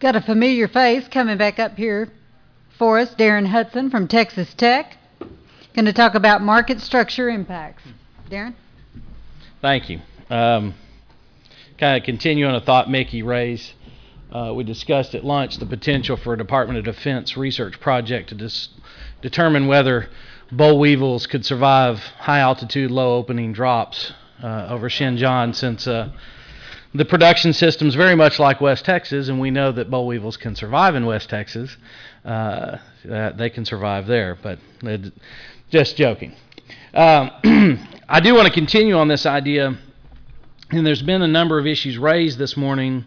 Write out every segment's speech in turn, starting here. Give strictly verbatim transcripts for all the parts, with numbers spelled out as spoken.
Got a familiar face coming back up here for us, Darren Hudson from Texas Tech. Going to talk about market structure impacts. Darren? Thank you. Um, kind of continuing a thought Mickey raised. Uh, we discussed at lunch the potential for a Department of Defense research project to dis- determine whether boll weevils could survive high-altitude, low-opening drops uh, over Xinjiang, since uh, the production system is very much like West Texas, and we know that boll weevils can survive in West Texas. Uh, they can survive there, but uh, just joking. Um, I do want to continue on this idea, and there's been a number of issues raised this morning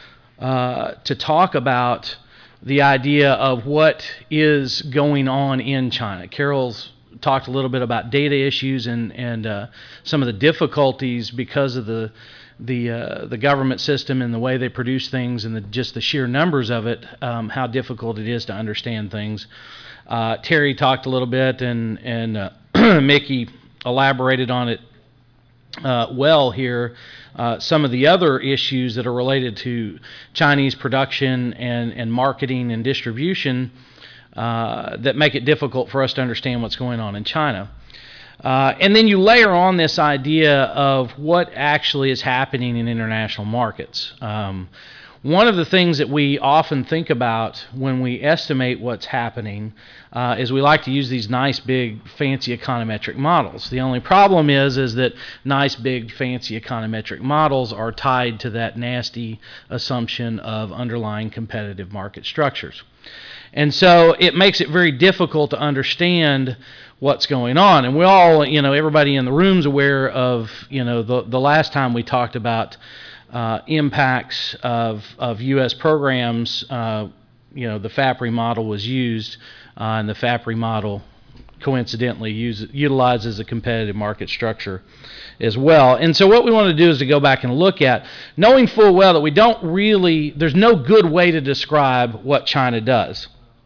uh, to talk about the idea of what is going on in China. Carol's talked a little bit about data issues and and uh, some of the difficulties because of the the uh, the government system and the way they produce things and the, just the sheer numbers of it, um, how difficult it is to understand things. Uh, Terry talked a little bit, and and uh, Mickey elaborated on it uh, well here. Uh, some of the other issues that are related to Chinese production and, and marketing and distribution uh, that make it difficult for us to understand what's going on in China. Uh, and then you layer on this idea of what actually is happening in international markets. Um, one of the things that we often think about when we estimate what's happening uh, is we like to use these nice, big, fancy econometric models. The only problem is, is that nice, big, fancy econometric models are tied to that nasty assumption of underlying competitive market structures. And so it makes it very difficult to understand what's going on. And we all, you know, everybody in the room's aware of, you know, the, the last time we talked about uh, impacts of, of U S programs, uh, you know, the FAPRI model was used, uh, and the FAPRI model coincidentally use, utilizes a competitive market structure as well. And so what we want to do is to go back and look at, knowing full well that we don't really, there's no good way to describe what China does.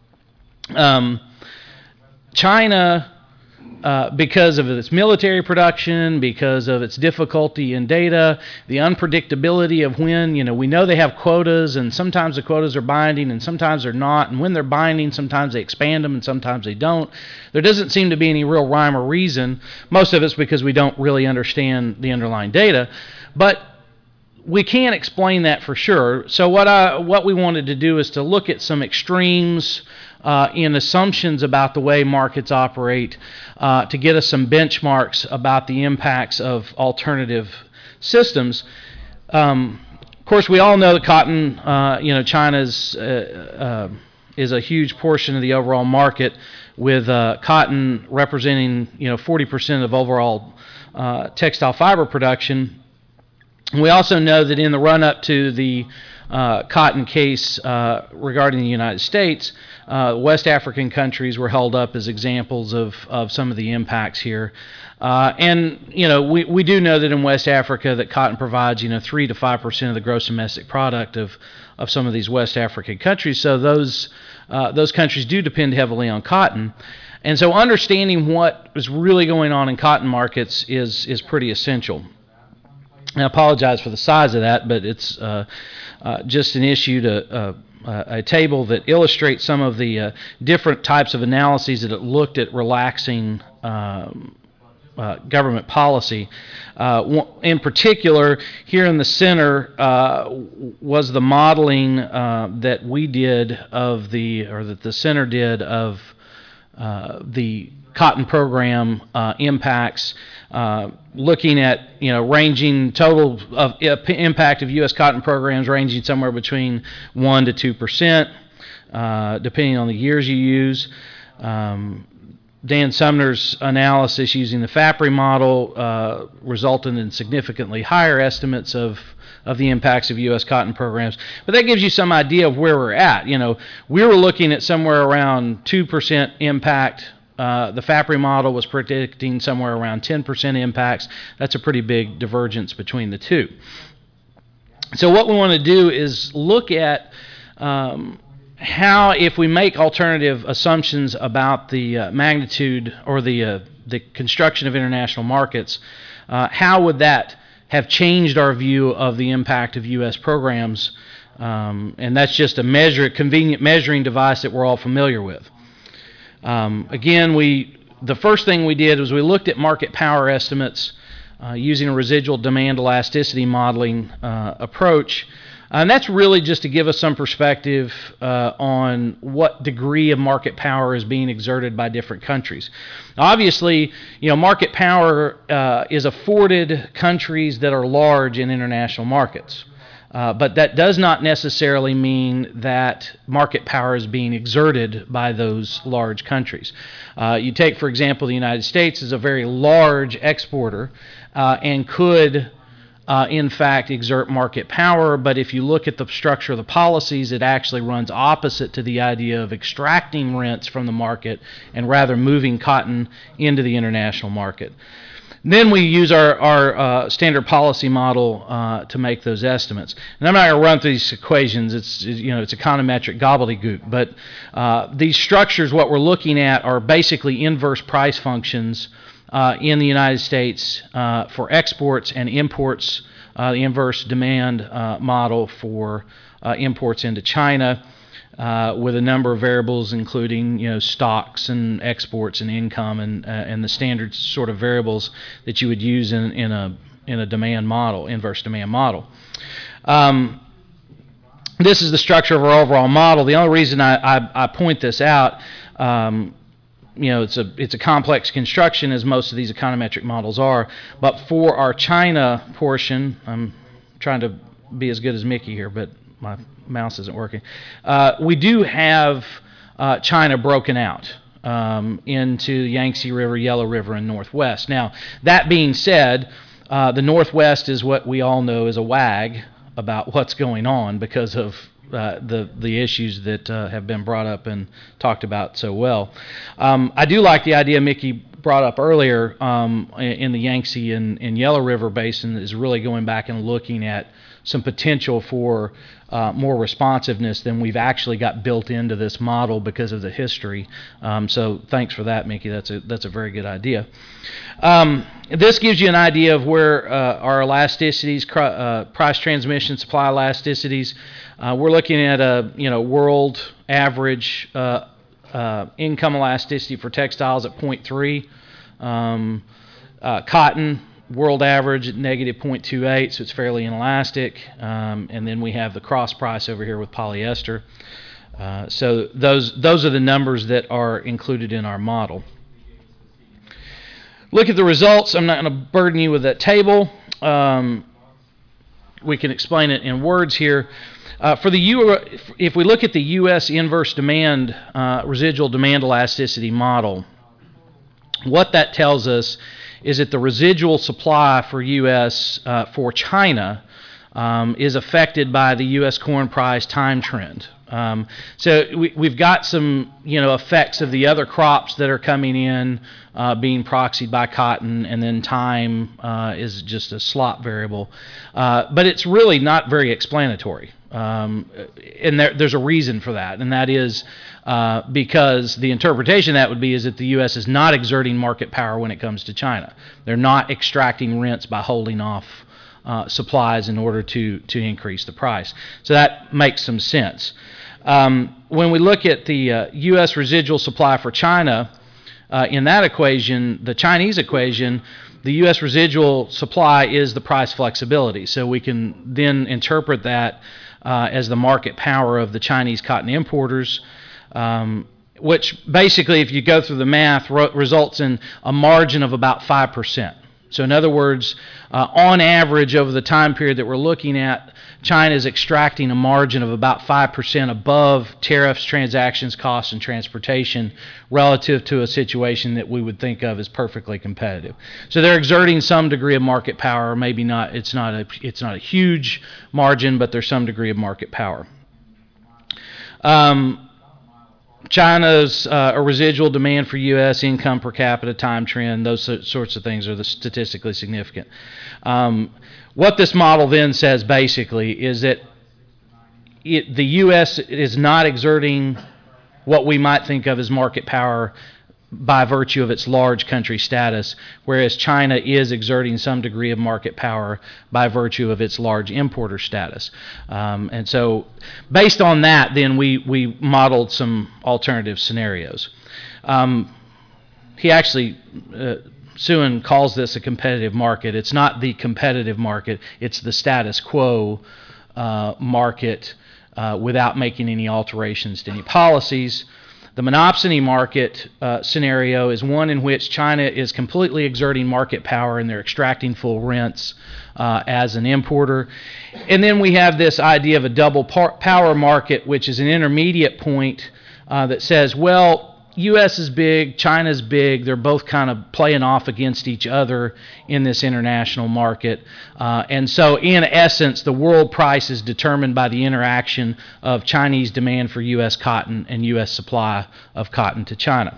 Um, China, uh, because of its military production, because of its difficulty in data, the unpredictability of when, you know, we know they have quotas, and sometimes the quotas are binding and sometimes they're not, and when they're binding, sometimes they expand them and sometimes they don't. There doesn't seem to be any real rhyme or reason. Most of it's because we don't really understand the underlying data, but we can't explain that for sure. So what I what we wanted to do is to look at some extremes uh, in assumptions about the way markets operate, uh, to get us some benchmarks about the impacts of alternative systems. Um, of course, we all know that cotton, uh, you know, China's uh, uh, is a huge portion of the overall market, with uh, cotton representing, you know, forty percent of overall uh, textile fiber production. We also know that in the run-up to the uh, cotton case uh, regarding the United States, uh, West African countries were held up as examples of, of some of the impacts here. Uh, and, you know, we, we do know that in West Africa that cotton provides, you know, three to five percent of the gross domestic product of, of some of these West African countries. So those, uh, those countries do depend heavily on cotton. And so understanding what is really going on in cotton markets is, is pretty essential. I apologize for the size of that, but it's uh, uh, just an issue to uh, uh, a table that illustrates some of the uh, different types of analyses that it looked at relaxing um, uh, government policy. Uh, in particular, here in the center uh, was the modeling uh, that we did of the, or that the center did of uh, the cotton program uh, impacts, uh, looking at, you know, ranging total of uh, impact of U S cotton programs ranging somewhere between one to two percent, uh, depending on the years you use. Um, Dan Sumner's analysis using the FAPRI model uh, resulted in significantly higher estimates of of the impacts of U S cotton programs. But that gives you some idea of where we're at. You know, we were looking at somewhere around two percent impact. Uh, the FAPRI model was predicting somewhere around ten percent impacts. That's a pretty big divergence between the two. So what we want to do is look at um, how, if we make alternative assumptions about the uh, magnitude or the uh, the construction of international markets, uh, how would that have changed our view of the impact of U S programs Um, and that's just a measure, convenient measuring device that we're all familiar with. Um, again, we the first thing we did was we looked at market power estimates uh, using a residual demand elasticity modeling uh, approach. And that's really just to give us some perspective uh, on what degree of market power is being exerted by different countries. Obviously, you know, market power uh, is afforded countries that are large in international markets. Uh, but that does not necessarily mean that market power is being exerted by those large countries. Uh, you take, for example, the United States is a very large exporter uh, and could Uh, in fact, exert market power, but if you look at the structure of the policies, it actually runs opposite to the idea of extracting rents from the market and rather moving cotton into the international market. Then we use our, our uh, standard policy model uh, to make those estimates. And I'm not going to run through these equations. It's, you know, it's econometric gobbledygook, but uh, these structures, what we're looking at, are basically inverse price functions Uh, in the United States uh, for exports and imports, uh, the inverse demand uh, model for uh, imports into China uh, with a number of variables including, you know, stocks and exports and income and uh, and the standard sort of variables that you would use in, in a in a demand model, inverse demand model. Um, this is the structure of our overall model. The only reason I, I, I point this out, um, you know, it's a it's a complex construction, as most of these econometric models are. But for our China portion, I'm trying to be as good as Mickey here, but my mouse isn't working. Uh, we do have uh, China broken out um, into Yangtze River, Yellow River, and Northwest. Now, that being said, uh, the Northwest is what we all know is a wag about what's going on because of Uh, the the issues that uh, have been brought up and talked about so well. Um, I do like the idea Mickey brought up earlier um, in the Yangtze and, and Yellow River Basin is really going back and looking at some potential for uh, more responsiveness than we've actually got built into this model because of the history. Um, so thanks for that, Mickey. That's a that's a very good idea. Um, this gives you an idea of where uh, our elasticities, uh, price transmission, supply elasticities. Uh, we're looking at a you know world average uh, uh, income elasticity for textiles at zero point three. Um, uh, cotton, world average at negative zero point two eight, so it's fairly inelastic. Um, and then we have the cross price over here with polyester. Uh, so those those are the numbers that are included in our model. Look at the results. I'm not going to burden you with that table. Um, we can explain it in words here. Uh, for the U, if we look at the U S inverse demand uh, residual demand elasticity model, what that tells us is that the residual supply for U S uh, for China um, is affected by the U S corn price time trend. Um, so we, we've got some, you know, effects of the other crops that are coming in uh, being proxied by cotton, and then time uh, is just a slop variable. Uh, but it's really not very explanatory. Um, and there, there's a reason for that, and that is uh, because the interpretation of that would be is that the U S is not exerting market power when it comes to China. They're not extracting rents by holding off uh, supplies in order to, to increase the price. So that makes some sense. Um, when we look at the uh, U S residual supply for China, uh, in that equation, the Chinese equation, the U S residual supply is the price flexibility. So we can then interpret that Uh, as the market power of the Chinese cotton importers, um, which basically, if you go through the math, ro- results in a margin of about five percent. So in other words, uh, on average over the time period that we're looking at, China is extracting a margin of about five percent above tariffs, transactions, costs, and transportation relative to a situation that we would think of as perfectly competitive. So they're exerting some degree of market power. Maybe not, it's not a, it's not a huge margin, but there's some degree of market power. Um, China's uh, a residual demand for U S income per capita, time trend, those sorts of things are the statistically significant. Um, what this model then says basically is that it, the U S is not exerting what we might think of as market power by virtue of its large country status, whereas China is exerting some degree of market power by virtue of its large importer status. Um, and so based on that, then we, we modeled some alternative scenarios. Um, he actually, uh, Suen calls this a competitive market. It's not the competitive market, it's the status quo uh, market uh, without making any alterations to any policies. The monopsony market uh, scenario is one in which China is completely exerting market power and they're extracting full rents uh, as an importer. And then we have this idea of a double par- power market, which is an intermediate point uh, that says, well, U S is big, China's big, they're both kind of playing off against each other in this international market. Uh, and so in essence, the world price is determined by the interaction of Chinese demand for U S cotton and U S supply of cotton to China.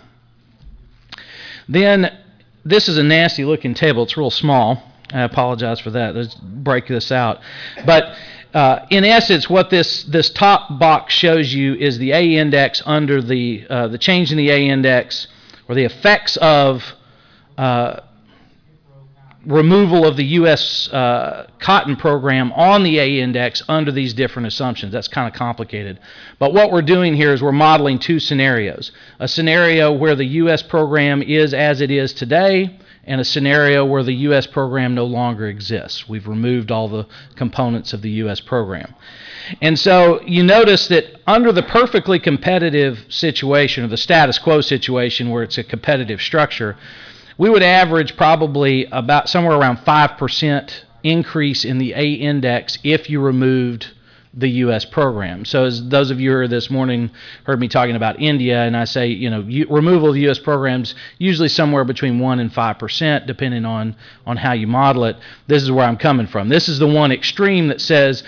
Then this is a nasty looking table, it's real small. I apologize for that, let's break this out. But Uh, in essence, what this, this top box shows you is the A index under the, uh, the change in the A index, or the effects of uh, removal of the U S uh, cotton program on the A index under these different assumptions. That's kind of complicated. But what we're doing here is we're modeling two scenarios. A scenario where the U S program is as it is today, and a scenario where the U S program no longer exists. We've removed all the components of the U S program. And so you notice that under the perfectly competitive situation, or the status quo situation where it's a competitive structure, we would average probably about somewhere around five percent increase in the A index if you removed the U S program. So as those of you who are this morning heard me talking about India, and I say, you know, you, removal of the U S programs usually somewhere between one and five percent, depending on, on how you model it. This is where I'm coming from. This is the one extreme that says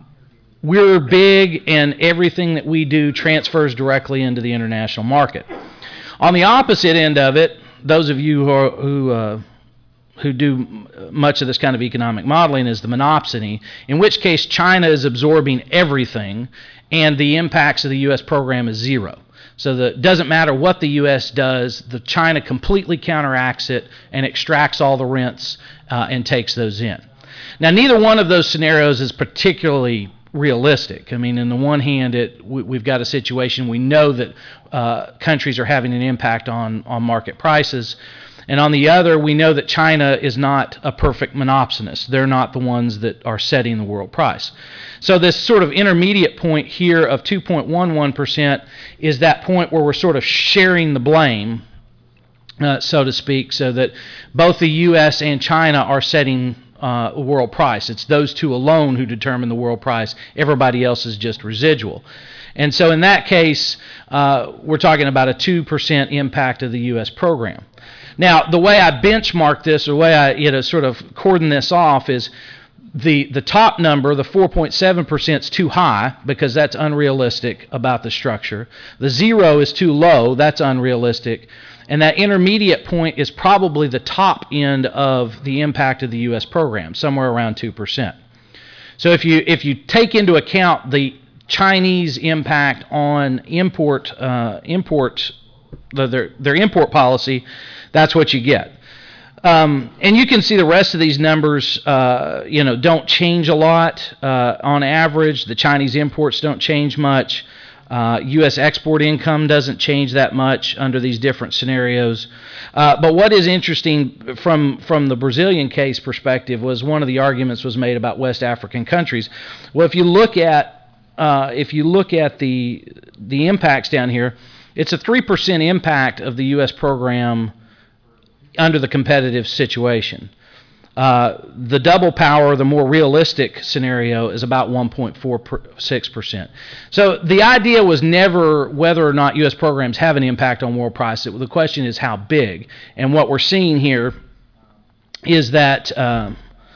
we're big and everything that we do transfers directly into the international market. On the opposite end of it, those of you who are, who uh, who do much of this kind of economic modeling is the monopsony, in which case China is absorbing everything and the impacts of the U S program is zero. So the, it doesn't matter what the U S does, the China completely counteracts it and extracts all the rents uh, and takes those in. Now, neither one of those scenarios is particularly realistic. I mean, on the one hand, it, we, we've got a situation, we know that uh, countries are having an impact on, on market prices. And on the other, we know that China is not a perfect monopsonist. They're not the ones that are setting the world price. So this sort of intermediate point here of two point one one percent is that point where we're sort of sharing the blame, uh, so to speak, so that both the U S and China are setting uh, a world price. It's those two alone who determine the world price. Everybody else is just residual. And so in that case, uh, we're talking about a two percent impact of the U S program. Now, the way I benchmark this, or the way I, you know, sort of cordon this off is the the top number, the four point seven percent, is too high because that's unrealistic about the structure. The zero is too low, that's unrealistic. And that intermediate point is probably the top end of the impact of the U S program, somewhere around two percent. So if you if you take into account the Chinese impact on import uh, import their their import policy, that's what you get. Um, and you can see the rest of these numbers, uh, you know, don't change a lot. Uh, on average, the Chinese imports don't change much. Uh, U S export income doesn't change that much under these different scenarios. Uh, but what is interesting from from the Brazilian case perspective was one of the arguments was made about West African countries. Well, if you look at uh, if you look at the the impacts down here, it's a three percent impact of the U S program under the competitive situation. Uh, the double power, the more realistic scenario, is about one point four six percent. So the idea was never whether or not U S programs have an impact on world price. It, the question is how big. And what we're seeing here is that um,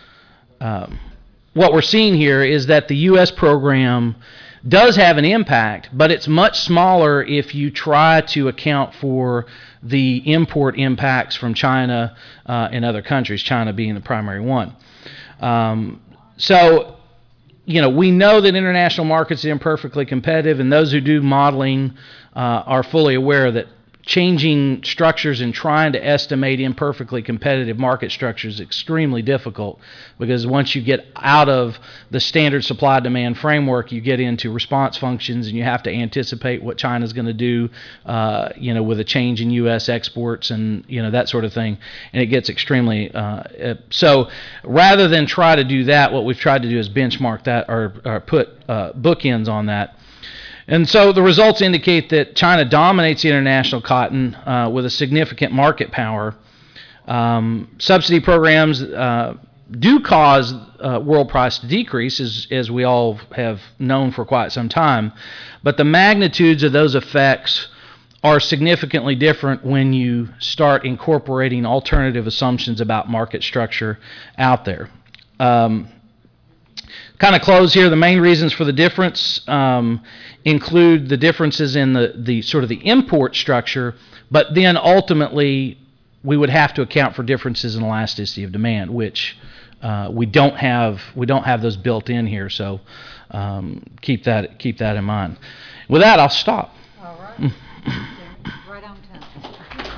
um, what we're seeing here is that the U S program does have an impact, but it's much smaller if you try to account for the import impacts from China uh, and other countries, China being the primary one. Um, so, you know, we know that international markets are imperfectly competitive, and those who do modeling uh, are fully aware that changing structures and trying to estimate imperfectly competitive market structures is extremely difficult, because once you get out of the standard supply-demand framework, you get into response functions, and you have to anticipate what China's going to do, uh, you know, with a change in U S exports and, you know, that sort of thing, and it gets extremely uh, so rather than try to do that, what we've tried to do is benchmark that, or, or put uh, bookends on that. And so the results indicate that China dominates the international cotton uh, with a significant market power. Um, subsidy programs uh, do cause uh, world price to decrease, as, as we all have known for quite some time, but the magnitudes of those effects are significantly different when you start incorporating alternative assumptions about market structure out there. Um, kind of close here, the main reasons for the difference um, include the differences in the, the sort of the import structure, but then ultimately we would have to account for differences in elasticity of demand, which uh, we don't have we don't have those built in here, so um, keep that keep that in mind. With that, I'll stop. All right. Right on time.